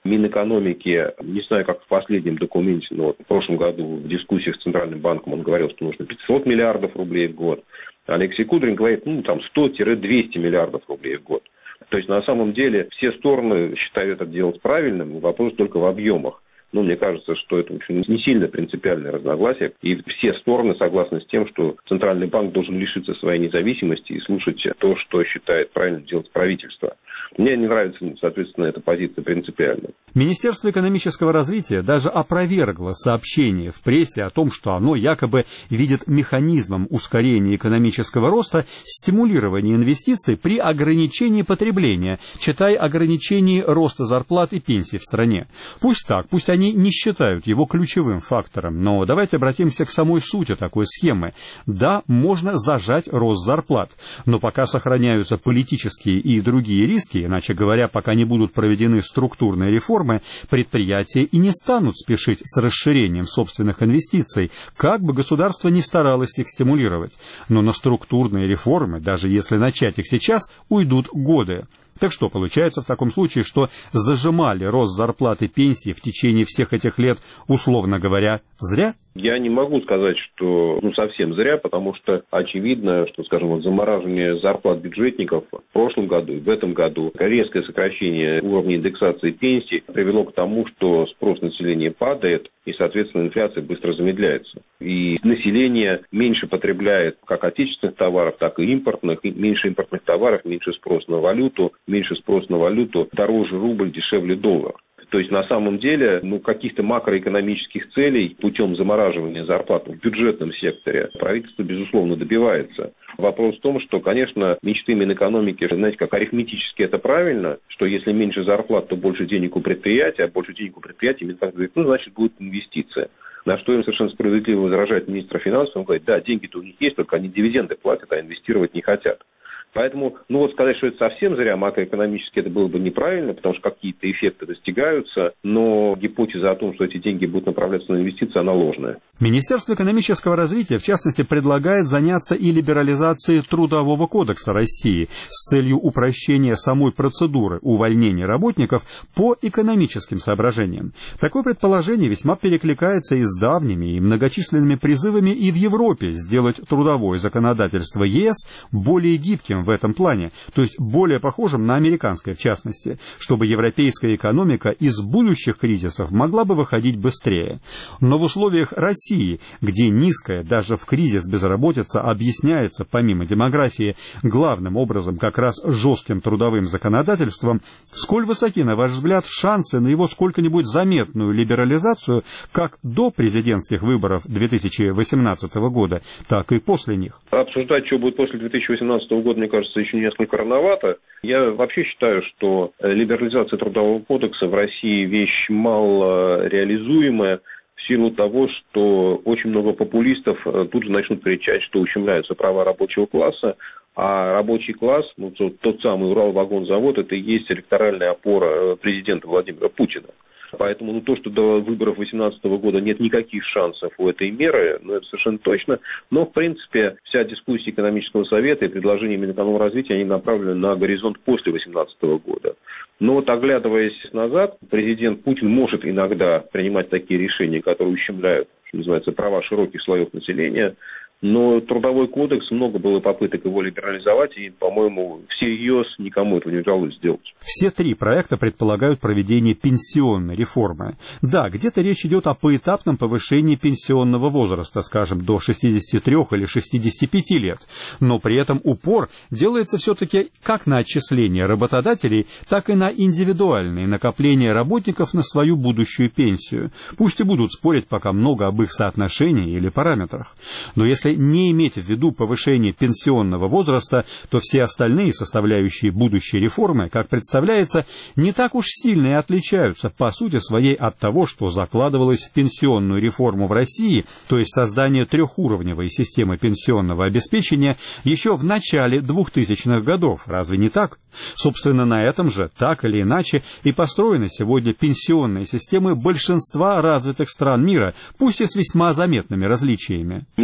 S6: Минэкономики, не знаю, как в последнем документе, но в прошлом году в дискуссиях с Центральным банком он говорил, что нужно пятьсот миллиардов рублей в год. Алексей Кудрин говорит, ну, там сто-двести миллиардов рублей в год. То есть, на самом деле, все стороны считают это делать правильным, вопрос только в объемах. Но мне кажется, что это очень не сильно принципиальное разногласие. И все стороны согласны с тем, что Центральный банк должен лишиться своей независимости и слушать то, что считает правильно делать правительство. Мне не нравится, соответственно, эта позиция принципиальная.
S5: Министерство экономического развития даже опровергло сообщение в прессе о том, что оно якобы видит механизмом ускорения экономического роста стимулирование инвестиций при ограничении потребления, читай ограничении роста зарплат и пенсий в стране. Пусть так, пусть они не считают его ключевым фактором, но давайте обратимся к самой сути такой схемы. Да, можно зажать рост зарплат, но пока сохраняются политические и другие риски, иначе говоря, пока не будут проведены структурные реформы, предприятия и не станут спешить с расширением собственных инвестиций, как бы государство ни старалось их стимулировать. Но на структурные реформы, даже если начать их сейчас, уйдут годы. Так что, получается в таком случае, что зажимали рост зарплат и пенсий в течение всех этих лет, условно говоря, зря?
S6: Я не могу сказать, что ну, совсем зря, потому что очевидно, что, скажем, вот замораживание зарплат бюджетников в прошлом году и в этом году, резкое сокращение уровня индексации пенсий привело к тому, что спрос населения падает, и, соответственно, инфляция быстро замедляется. И население меньше потребляет как отечественных товаров, так и импортных. И меньше импортных товаров, меньше спрос на валюту, меньше спрос на валюту, дороже рубль, дешевле доллар. То есть, на самом деле, ну, каких-то макроэкономических целей путем замораживания зарплат в бюджетном секторе правительство, безусловно, добивается. Вопрос в том, что, конечно, мечты Минэкономики, знаете, как арифметически это правильно, что если меньше зарплат, то больше денег у предприятия, а больше денег у предприятия, Минэкономика говорит, ну, значит, будет инвестиция. На что им совершенно справедливо возражает министр финансов, он говорит, да, деньги-то у них есть, только они дивиденды платят, а инвестировать не хотят. Поэтому, ну вот сказать, что это совсем зря, макроэкономически это было бы неправильно, потому что какие-то эффекты достигаются, но гипотеза о том, что эти деньги будут направляться на инвестиции, она ложная.
S5: Министерство экономического развития, в частности, предлагает заняться и либерализацией Трудового кодекса России с целью упрощения самой процедуры увольнения работников по экономическим соображениям. Такое предположение весьма перекликается и с давними и многочисленными призывами и в Европе сделать трудовое законодательство ЕС более гибким в этом плане, то есть более похожим на американское в частности, чтобы европейская экономика из будущих кризисов могла бы выходить быстрее. Но в условиях России, где низкая даже в кризис безработица объясняется помимо демографии главным образом как раз жестким трудовым законодательством, сколь высоки, на ваш взгляд, шансы на его сколько-нибудь заметную либерализацию как до президентских выборов две тысячи восемнадцатого года, так и после них?
S6: Обсуждать, что будет после две тысячи восемнадцатого года, мне кажется, еще несколько рановато. Я вообще считаю, что либерализация Трудового кодекса в России вещь мало реализуемая в силу того, что очень много популистов тут же начнут кричать, что ущемляются права рабочего класса, а рабочий класс, ну, тот, тот самый Уралвагонзавод, это и есть электоральная опора президента Владимира Путина. Поэтому ну, то, что до выборов две тысячи восемнадцатого года нет никаких шансов у этой меры, ну, это совершенно точно. Но, в принципе, вся дискуссия экономического совета и предложения Минэкономразвития, они направлены на горизонт после две тысячи восемнадцатого года. Но вот оглядываясь назад, президент Путин может иногда принимать такие решения, которые ущемляют, что называется, права широких слоев населения. Но Трудовой кодекс, много было попыток его либерализовать, и, по-моему, всерьез никому этого не удалось сделать.
S5: Все три проекта предполагают проведение пенсионной реформы. Да, где-то речь идет о поэтапном повышении пенсионного возраста, скажем, до шестидесяти трёх или шестидесяти пяти лет. Но при этом упор делается все-таки как на отчисления работодателей, так и на индивидуальные накопления работников на свою будущую пенсию. Пусть и будут спорить пока много об их соотношении или параметрах. Но если не иметь в виду повышение пенсионного возраста, то все остальные составляющие будущей реформы, как представляется, не так уж сильно и отличаются по сути своей от того, что закладывалось в пенсионную реформу в России, то есть создание трехуровневой системы пенсионного обеспечения еще в начале двухтысячных годов. Разве не так? Собственно, на этом же, так или иначе, и построены сегодня пенсионные системы большинства развитых стран мира, пусть и с весьма заметными различиями.
S6: Мне кажется,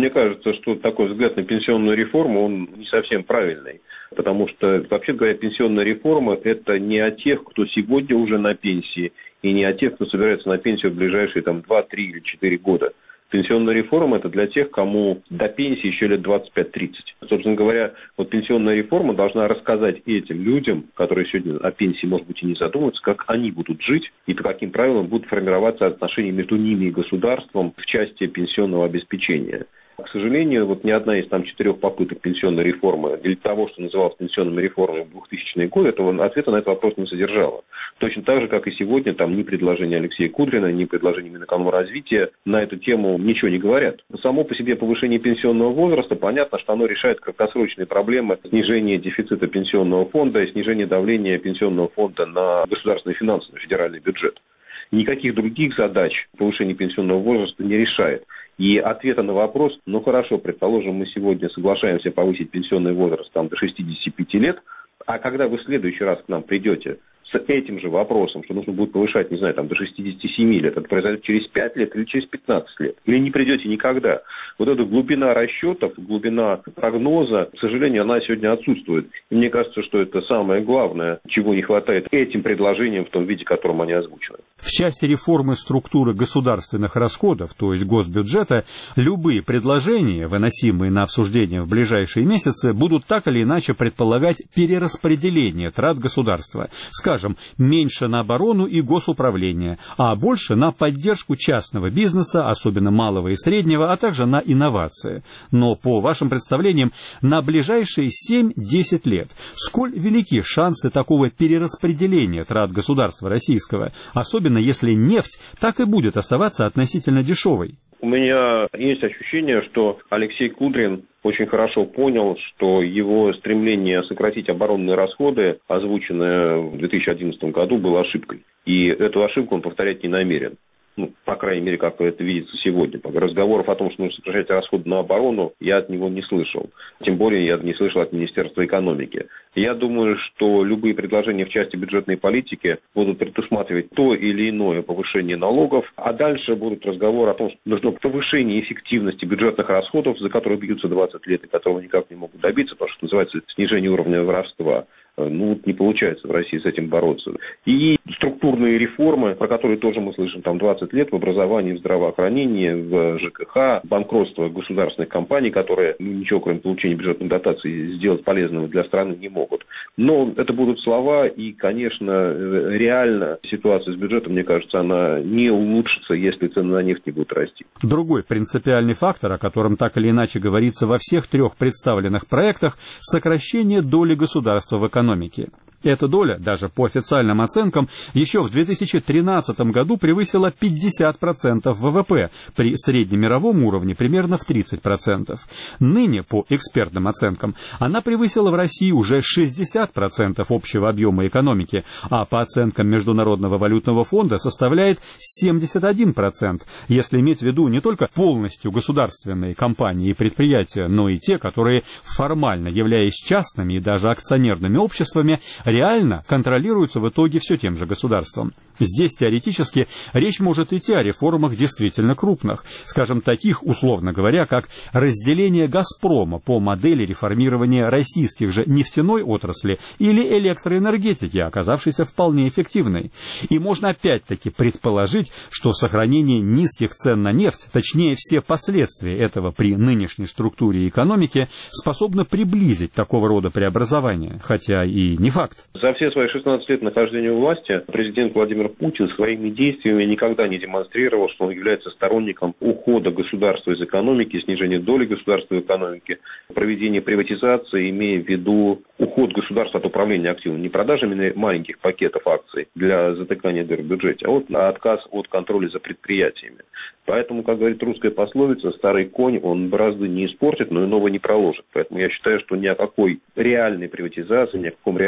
S6: кажется, что такой взгляд на пенсионную реформу, он не совсем правильный. Потому что, вообще говоря, пенсионная реформа – это не о тех, кто сегодня уже на пенсии, и не о тех, кто собирается на пенсию в ближайшие там, два, три или четыре года. Пенсионная реформа – это для тех, кому до пенсии еще лет двадцать пять тридцать. Собственно говоря, вот пенсионная реформа должна рассказать этим людям, которые сегодня о пенсии, может быть, и не задумываются, как они будут жить и по каким правилам будут формироваться отношения между ними и государством в части пенсионного обеспечения. К сожалению, вот ни одна из там четырех попыток пенсионной реформы или того, что называлось пенсионными реформами в двухтысячные годы, этого ответа на этот вопрос не содержало. Точно так же, как и сегодня, там ни предложения Алексея Кудрина, ни предложения Минэкономразвития на эту тему ничего не говорят. Само по себе повышение пенсионного возраста, понятно, что оно решает краткосрочные проблемы снижения дефицита пенсионного фонда и снижения давления пенсионного фонда на государственные финансы, на федеральный бюджет. Никаких других задач повышение пенсионного возраста не решает. И ответа на вопрос, ну хорошо, предположим, мы сегодня соглашаемся повысить пенсионный возраст там, до шестидесяти пяти лет, а когда вы в следующий раз к нам придете с этим же вопросом, что нужно будет повышать, не знаю, там, до шестидесяти семи лет, это произойдет через пять лет или через пятнадцать лет, или не придете никогда. Вот эта глубина расчетов, глубина прогноза, к сожалению, она сегодня отсутствует. И мне кажется, что это самое главное, чего не хватает этим предложениям в том виде, в котором они озвучены.
S5: В части реформы структуры государственных расходов, то есть госбюджета, любые предложения, выносимые на обсуждение в ближайшие месяцы, будут так или иначе предполагать перераспределение трат государства. Скажем, меньше на оборону и госуправление, а больше на поддержку частного бизнеса, особенно малого и среднего, а также на инновации. Но, по вашим представлениям, на ближайшие семь-десять лет сколь велики шансы такого перераспределения трат государства российского, особенно если нефть так и будет оставаться относительно дешевой?
S6: У меня есть ощущение, что Алексей Кудрин очень хорошо понял, что его стремление сократить оборонные расходы, озвученное в две тысячи одиннадцатом году, было ошибкой. И эту ошибку он повторять не намерен. Ну, по крайней мере, как это видится сегодня. Разговоров о том, что нужно сокращать расходы на оборону, я от него не слышал. Тем более, я не слышал от Министерства экономики. Я думаю, что любые предложения в части бюджетной политики будут предусматривать то или иное повышение налогов, а дальше будут разговоры о том, что нужно повышение эффективности бюджетных расходов, за которые бьются двадцать лет и которого никак не могут добиться, потому что называется снижение уровня воровства. Ну, не получается в России с этим бороться. И структурные реформы, про которые тоже мы слышим там двадцать лет, в образовании, в здравоохранении, в ЖКХ, банкротство государственных компаний, которые ну, ничего, кроме получения бюджетных дотаций, сделать полезного для страны не могут. Но это будут слова, и, конечно, реально ситуация с бюджетом, мне кажется, она не улучшится, если цены на нефть не будут расти.
S5: Другой принципиальный фактор, о котором так или иначе говорится во всех трех представленных проектах, сокращение доли государства в экономике. Экономики. Эта доля, даже по официальным оценкам, еще в две тысячи тринадцатом году превысила пятьдесят процентов ВВП, при среднемировом уровне примерно в тридцать процентов. Ныне, по экспертным оценкам, она превысила в России уже шестьдесят процентов общего объема экономики, а по оценкам Международного валютного фонда составляет семьдесят один процент, если иметь в виду не только полностью государственные компании и предприятия, но и те, которые, формально являясь частными и даже акционерными обществами, реально контролируются в итоге все тем же государством. Здесь теоретически речь может идти о реформах действительно крупных, скажем, таких, условно говоря, как разделение «Газпрома» по модели реформирования российских же нефтяной отрасли или электроэнергетики, оказавшейся вполне эффективной. И можно опять-таки предположить, что сохранение низких цен на нефть, точнее все последствия этого при нынешней структуре экономики, способно приблизить такого рода преобразования, хотя и не факт.
S6: За все свои шестнадцать лет нахождения у власти президент Владимир Путин своими действиями никогда не демонстрировал, что он является сторонником ухода государства из экономики, снижения доли государства в экономике, проведения приватизации, имея в виду уход государства от управления активами, не продажами маленьких пакетов акций для затыкания дыр в бюджете, а вот отказ от контроля за предприятиями. Поэтому, как говорит русская пословица, старый конь, он бразды не испортит, но и нового не проложит. Поэтому я считаю, что ни о какой реальной приватизации, ни о каком реальном сокращении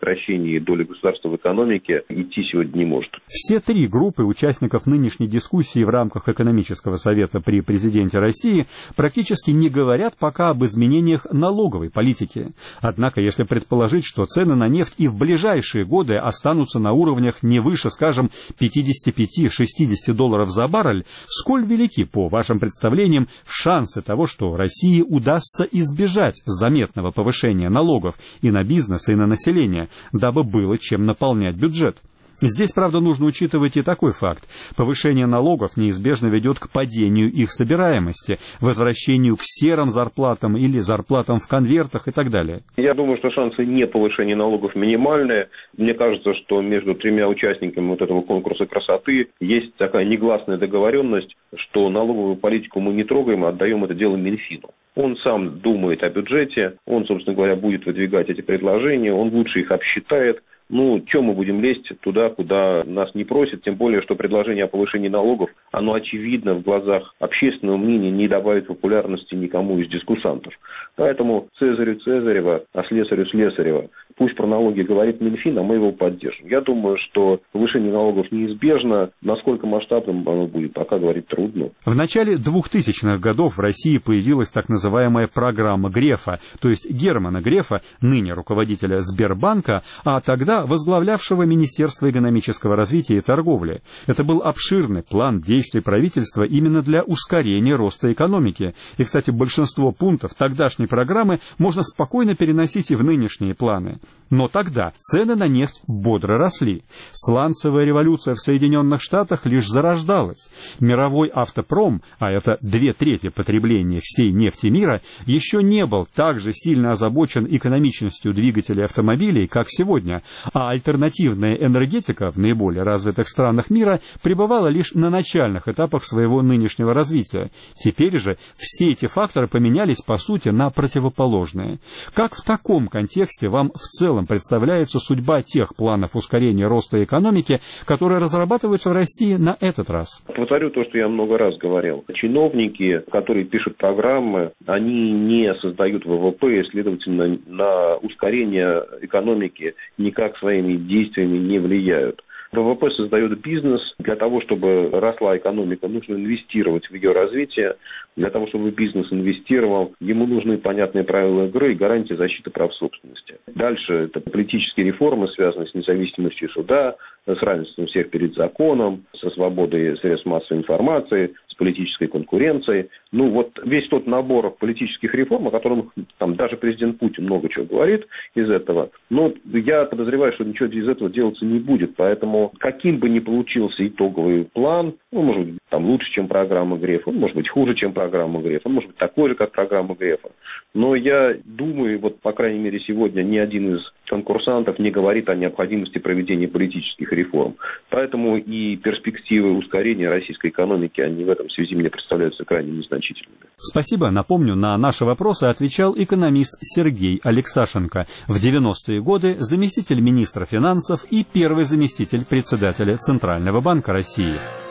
S6: сокращении доли государства в экономике идти сегодня не может.
S5: Все три группы участников нынешней дискуссии в рамках экономического совета при президенте России практически не говорят пока об изменениях налоговой политики. Однако, если предположить, что цены на нефть и в ближайшие годы останутся на уровнях не выше, скажем, пятьдесят пять - шестьдесят долларов за баррель, сколь велики, по вашим представлениям, шансы того, что России удастся избежать заметного повышения налогов и на бизнес, и на население, дабы было чем наполнять бюджет? Здесь, правда, нужно учитывать и такой факт. Повышение налогов неизбежно ведет к падению их собираемости, возвращению к серым зарплатам или зарплатам в конвертах и так далее.
S6: Я думаю, что шансы не повышения налогов минимальные. Мне кажется, что между тремя участниками вот этого конкурса красоты есть такая негласная договоренность, что налоговую политику мы не трогаем, а отдаем это дело Минфину. Он сам думает о бюджете, он, собственно говоря, будет выдвигать эти предложения, он лучше их обсчитает. Ну, чем мы будем лезть туда, куда нас не просят, тем более, что предложение о повышении налогов, оно очевидно в глазах общественного мнения не добавит популярности никому из дискуссантов. Поэтому Цезарю Цезарева, а слесарю Слесарева. Пусть про налоги говорит Минфин, а мы его поддержим. Я думаю, что повышение налогов неизбежно. Насколько масштабным оно будет, пока говорить трудно.
S5: В начале двухтысячных годов в России появилась так называемая программа Грефа, то есть Германа Грефа, ныне руководителя Сбербанка, а тогда возглавлявшего Министерство экономического развития и торговли. Это был обширный план действий правительства именно для ускорения роста экономики. И, кстати, большинство пунктов тогдашней программы можно спокойно переносить и в нынешние планы. Но тогда цены на нефть бодро росли. Сланцевая революция в Соединенных Штатах лишь зарождалась. Мировой автопром, а это две трети потребления всей нефти мира, еще не был так же сильно озабочен экономичностью двигателей автомобилей, как сегодня, а альтернативная энергетика в наиболее развитых странах мира пребывала лишь на начальных этапах своего нынешнего развития. Теперь же все эти факторы поменялись, по сути, на противоположные. Как в таком контексте вам в целом представляется судьба тех планов ускорения роста экономики, которые разрабатываются в России на этот раз?
S6: Повторю то, что я много раз говорил. Чиновники, которые пишут программы, они не создают ВВП, и, следовательно, на ускорение экономики никак своими действиями не влияют. ВВП создает бизнес. Для того, чтобы росла экономика, нужно инвестировать в ее развитие. Для того, чтобы бизнес инвестировал, ему нужны понятные правила игры и гарантия защиты прав собственности. Дальше это политические реформы, связанные с независимостью суда, с равенством всех перед законом, со свободой средств массовой информации, с политической конкуренцией. Ну вот весь тот набор политических реформ, о котором там даже президент Путин много чего говорит из этого, но я подозреваю, что ничего из этого делаться не будет. Поэтому каким бы ни получился итоговый план, он может быть там лучше, чем программа Грефа, он может быть хуже, чем программа Грефа, он может быть такой же, как программа Грефа. Но я думаю, вот по крайней мере сегодня ни один из конкурсантов не говорит о необходимости проведения политических реформ. Поэтому и перспективы ускорения российской экономики, они в этом связи мне представляются крайне незначительными.
S5: Спасибо. Напомню, на наши вопросы отвечал экономист Сергей Алексашенко. В девяностые годы заместитель министра финансов и первый заместитель председателя Центрального банка России.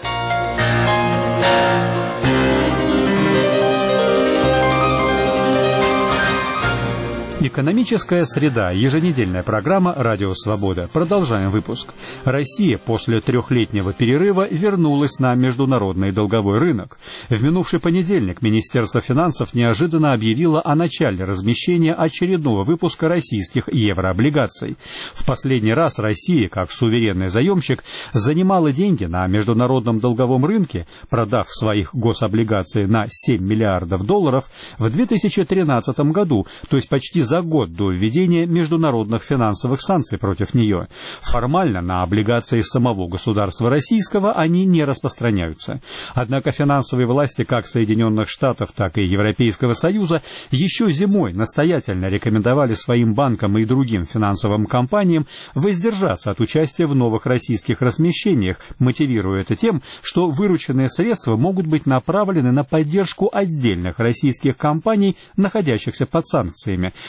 S5: Экономическая среда. Еженедельная программа «Радио Свобода». Продолжаем выпуск. Россия после трехлетнего перерыва вернулась на международный долговой рынок. В минувший понедельник Министерство финансов неожиданно объявило о начале размещения очередного выпуска российских еврооблигаций. В последний раз Россия, как суверенный заемщик, занимала деньги на международном долговом рынке, продав своих гособлигаций на семь миллиардов долларов в две тысячи тринадцатом году, то есть почти за год до введения международных финансовых санкций против нее. Формально на облигации самого государства российского они не распространяются. Однако финансовые власти как Соединенных Штатов, так и Европейского Союза еще зимой настоятельно рекомендовали своим банкам и другим финансовым компаниям воздержаться от участия в новых российских размещениях, мотивируя это тем, что вырученные средства могут быть направлены на поддержку отдельных российских компаний, находящихся под санкциями.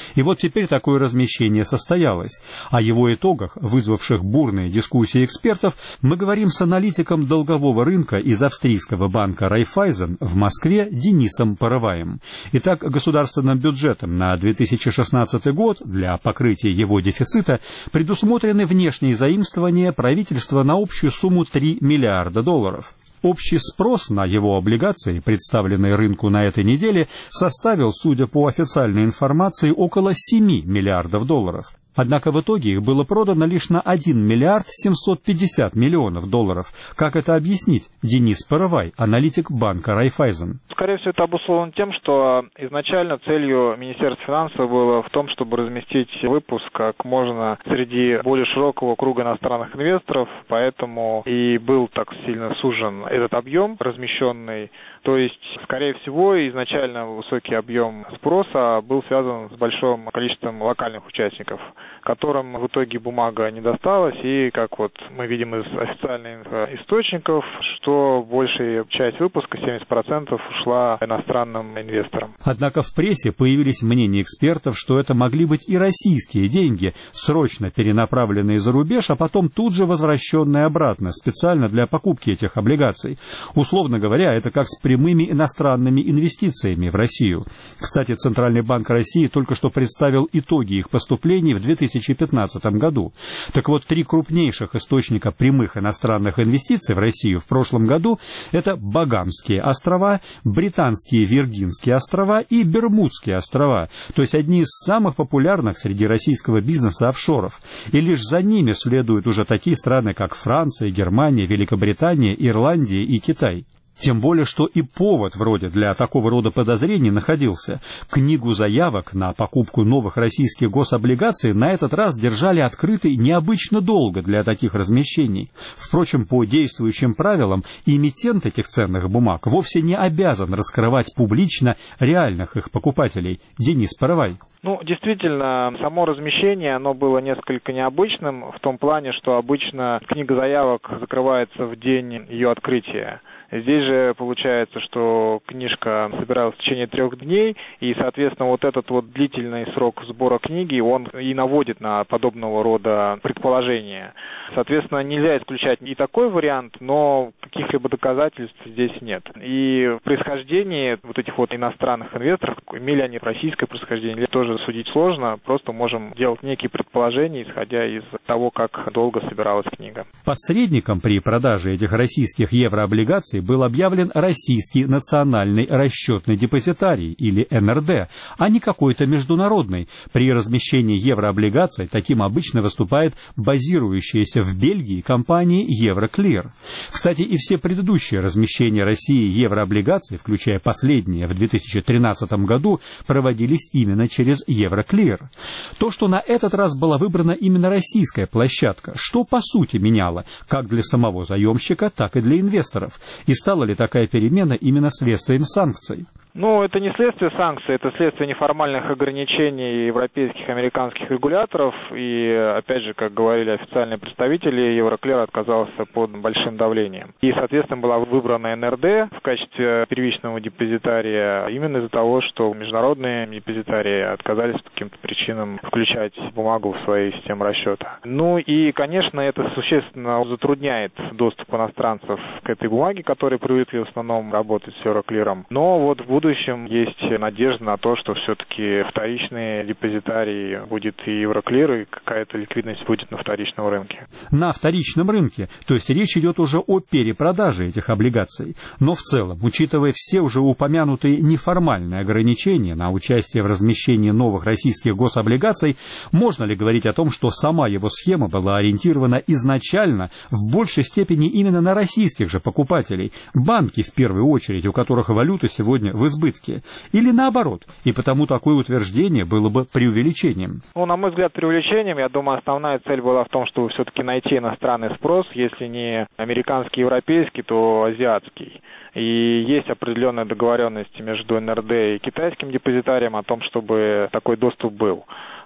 S5: И вот теперь такое размещение состоялось. О его итогах, вызвавших бурные дискуссии экспертов, мы говорим с аналитиком долгового рынка из австрийского банка Райффайзен в Москве Денисом Пароваем. Итак, государственным бюджетом на две тысячи шестнадцатый год для покрытия его дефицита предусмотрены внешние заимствования правительства на общую сумму три миллиарда долларов. Общий спрос на его облигации, представленные рынку на этой неделе, составил, судя по официальной информации, около семи миллиардов долларов. Однако в итоге их было продано лишь на один миллиард семьсот пятьдесят миллионов долларов. Как это объяснить? Денис Паровай, аналитик банка Райффайзен.
S7: Скорее всего, это обусловлено тем, что изначально целью Министерства финансов было в том, чтобы разместить выпуск как можно среди более широкого круга иностранных инвесторов, поэтому и был так сильно сужен этот объем размещенный. То есть, скорее всего, изначально высокий объем спроса был связан с большим количеством локальных участников, которым в итоге бумага не досталась, и, как вот мы видим из официальных источников, что большая часть выпуска, семьдесят процентов, ушла иностранным инвесторам.
S5: Однако в прессе появились мнения экспертов, что это могли быть и российские деньги, срочно перенаправленные за рубеж, а потом тут же возвращенные обратно, специально для покупки этих облигаций. Условно говоря, это как с прямыми иностранными инвестициями в Россию. Кстати, Центральный банк России только что представил итоги их поступлений в две тысячи пятнадцатом году. Так вот, три крупнейших источника прямых иностранных инвестиций в Россию в прошлом году – это Багамские острова, Британские Виргинские острова и Бермудские острова, то есть одни из самых популярных среди российского бизнеса офшоров. И лишь за ними следуют уже такие страны, как Франция, Германия, Великобритания, Ирландия и Китай. Тем более, что и повод вроде для такого рода подозрений находился. Книгу заявок на покупку новых российских гособлигаций на этот раз держали открытой необычно долго для таких размещений. Впрочем, по действующим правилам, эмитент этих ценных бумаг вовсе не обязан раскрывать публично реальных их покупателей. Денис Паровай.
S7: Ну, действительно, само размещение, оно было несколько необычным в том плане, что обычно книга заявок закрывается в день ее открытия. Здесь же получается, что книжка собиралась в течение трех дней, и, соответственно, вот этот вот длительный срок сбора книги, он и наводит на подобного рода предположения. Соответственно, нельзя исключать и такой вариант, но каких-либо доказательств здесь нет. И в происхождении вот этих вот иностранных инвесторов, имели они российское происхождение, или тоже судить сложно, просто можем делать некие предположения, исходя из того, как долго собиралась книга.
S5: Посредником при продаже этих российских еврооблигаций был объявлен Российский национальный расчетный депозитарий, или эн эр дэ, а не какой-то международный. При размещении еврооблигаций таким обычно выступает базирующаяся в Бельгии компания Евроклир. Кстати, и все предыдущие размещения России еврооблигаций, включая последние в две тысячи тринадцатом году, проводились именно через Евроклир. То, что на этот раз была выбрана именно российская площадка, что по сути меняло как для самого заемщика, так и для инвесторов. И стала ли такая перемена именно следствием санкций?
S7: Ну, это не следствие санкций, это следствие неформальных ограничений европейских и американских регуляторов. И, опять же, как говорили официальные представители, Евроклир отказался под большим давлением. И, соответственно, была выбрана эн эр дэ в качестве первичного депозитария именно из-за того, что международные депозитарии отказались по каким-то причинам включать бумагу в свои системы расчета. Ну и, конечно, это существенно затрудняет доступ иностранцев к этой бумаге, которые привыкли в основном работать с Евроклиром. Но вот в будущем В будущем есть надежда на то, что все-таки вторичные депозитарии будет и Евроклир, и какая-то ликвидность будет на вторичном рынке.
S5: На вторичном рынке, то есть речь идет уже о перепродаже этих облигаций. Но в целом, учитывая все уже упомянутые неформальные ограничения на участие в размещении новых российских гособлигаций, можно ли говорить о том, что сама его схема была ориентирована изначально в большей степени именно на российских же покупателей, банки в первую очередь, у которых валюта сегодня в избытке, или наоборот, и потому такое утверждение было бы преувеличением?
S7: Ну, на мой взгляд, преувеличением. Я думаю, основная цель была в том, чтобы все-таки найти иностранный спрос, если не американский, европейский, то азиатский. И есть определенная договоренность между эн эр дэ и китайским депозитарием о том, чтобы такой доступ был.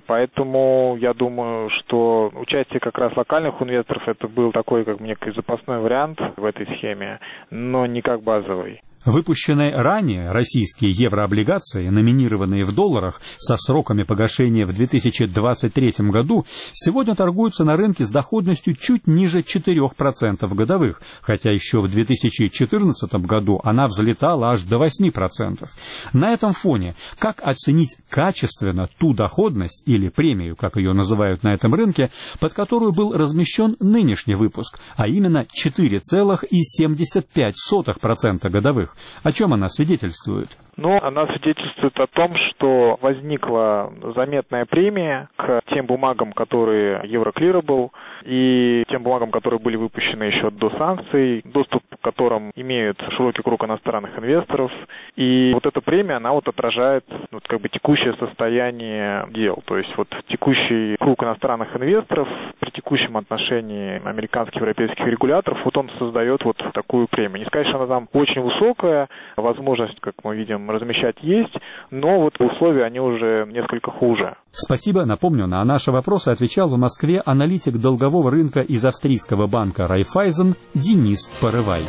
S7: Поэтому я думаю, что участие как раз локальных инвесторов это был такой, как некий запасной вариант в этой схеме, но не как базовый.
S5: Выпущенные ранее российские еврооблигации, номинированные в долларах со сроками погашения в две тысячи двадцать третьем году, сегодня торгуются на рынке с доходностью чуть ниже четырёх процентов годовых, хотя еще в две тысячи четырнадцатом году она взлетала аж до восьми процентов. На этом фоне как оценить качественно ту доходность или премию, как ее называют на этом рынке, под которую был размещен нынешний выпуск, а именно четыре целых семьдесят пять сотых процента годовых? О чем она свидетельствует?
S7: Ну, она свидетельствует о том, что возникла заметная премия к тем бумагам, которые Euroclearable, и тем бумагам, которые были выпущены еще до санкций, доступ к которым имеют широкий круг иностранных инвесторов. И вот эта премия, она вот отражает вот как бы текущее состояние дел. То есть вот текущий круг иностранных инвесторов при текущем отношении американских и европейских регуляторов, вот он создает вот такую премию. Не сказать, что она там очень высокая, возможность, как мы видим, размещать есть, но вот условия, они уже несколько хуже.
S5: Спасибо. Напомню, на наши вопросы отвечал в Москве аналитик долгового рынка из австрийского банка Райффайзен Денис Порывай.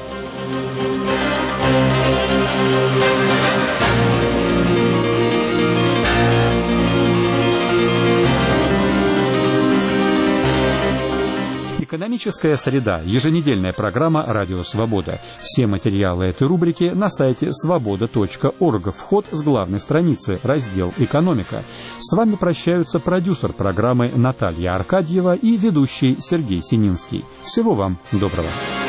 S5: Экономическая среда. Еженедельная программа «Радио Свобода». Все материалы этой рубрики на сайте свобода точка орг. Вход с главной страницы. Раздел «Экономика». С вами прощаются продюсер программы Наталья Аркадьева и ведущий Сергей Сининский. Всего вам доброго.